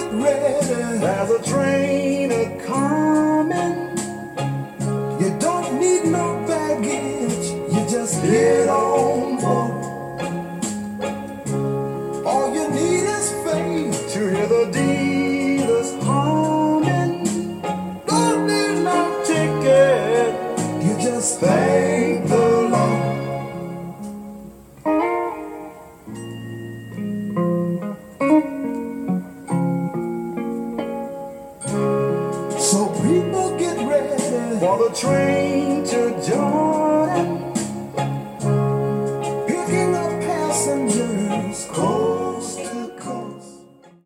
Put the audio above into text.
get ready. There's a train a-coming. You don't need no baggage. You just get on board. All you need is faith To hear the dealers humming. Don't need no Ticket. You just thank the Lord. So people get ready For the train to join.